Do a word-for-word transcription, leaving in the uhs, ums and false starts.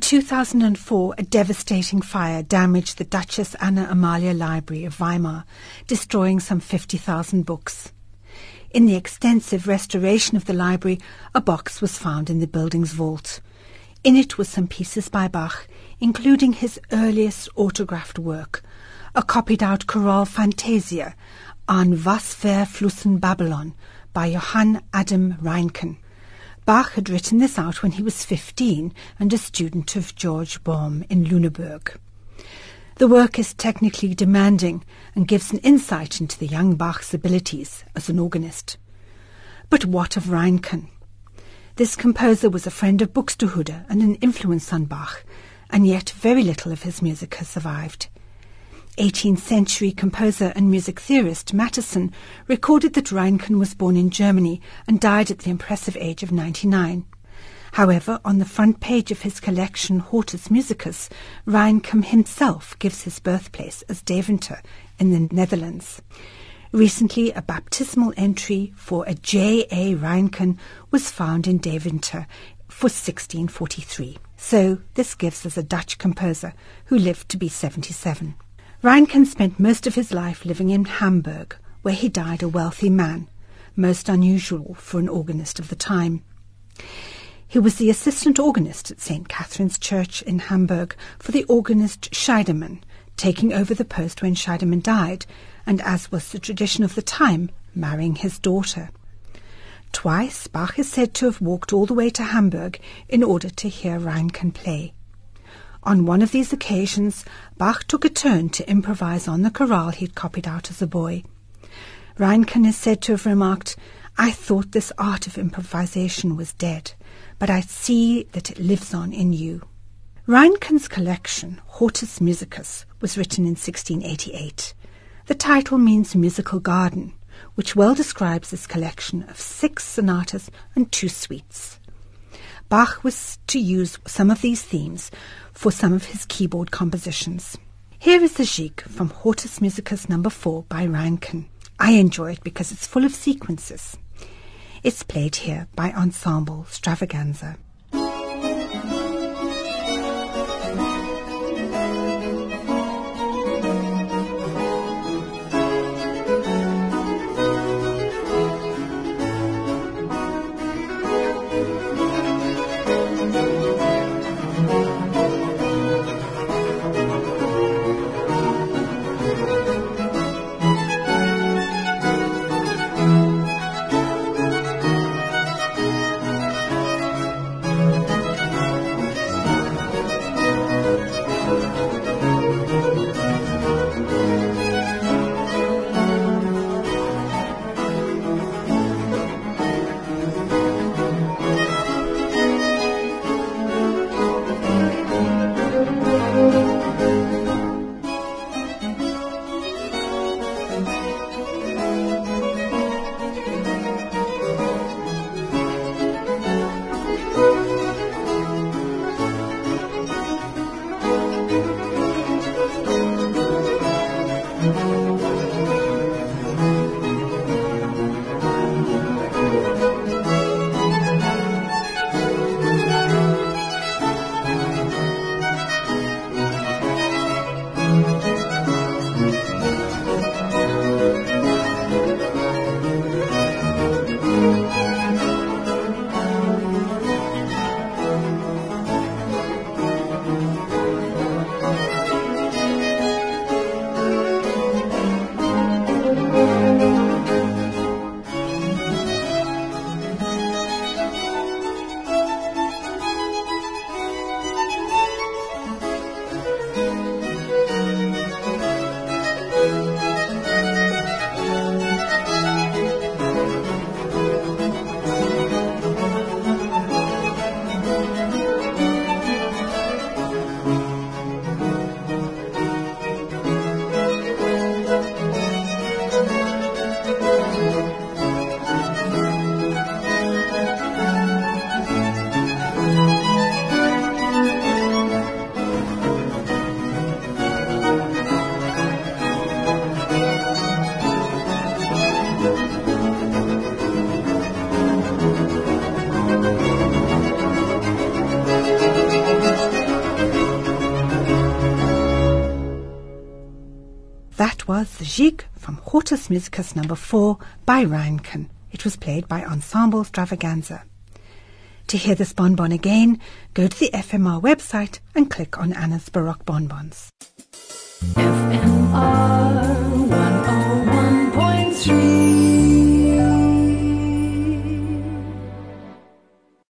two thousand four, a devastating fire damaged the Duchess Anna Amalia Library of Weimar, destroying some fifty thousand books. In the extensive restoration of the library, a box was found in the building's vault. In it were some pieces by Bach, including his earliest autographed work, a copied-out chorale Fantasia, An was verflussen Babylon, by Johann Adam Reinken. Bach had written this out when he was fifteen and a student of George Baum in Lüneburg. The work is technically demanding and gives an insight into the young Bach's abilities as an organist. But what of Reinken? This composer was a friend of Buxtehude and an influence on Bach, and yet very little of his music has survived. eighteenth century composer and music theorist Mattheson recorded that Reinken was born in Germany and died at the impressive age of ninety-nine. However, on the front page of his collection Hortus Musicus, Reinken himself gives his birthplace as Deventer in the Netherlands. Recently, a baptismal entry for a J A Reinken was found in Deventer for sixteen forty-three. So this gives us a Dutch composer who lived to be seventy-seven. Reinken spent most of his life living in Hamburg, where he died a wealthy man, most unusual for an organist of the time. He was the assistant organist at Saint Catherine's Church in Hamburg for the organist Scheidemann, taking over the post when Scheidemann died, and, as was the tradition of the time, marrying his daughter. Twice Bach is said to have walked all the way to Hamburg in order to hear Reinken play. On one of these occasions, Bach took a turn to improvise on the chorale he'd copied out as a boy. Reinken is said to have remarked, "I thought this art of improvisation was dead, but I see that it lives on in you." Reinken's collection, Hortus Musicus, was written in sixteen eighty-eight. The title means musical garden, which well describes this collection of six sonatas and two suites. Bach was to use some of these themes for some of his keyboard compositions. Here is the Gigue from Hortus Musicus number four by Reinken. I enjoy it because it's full of sequences. It's played here by Ensemble Stravaganza. was the Gigue from Hortus Musicus number four by Reinken. It was played by Ensemble Stravaganza. To hear this bonbon again, go to the F M R website and click on Anna's Baroque Bonbons. F M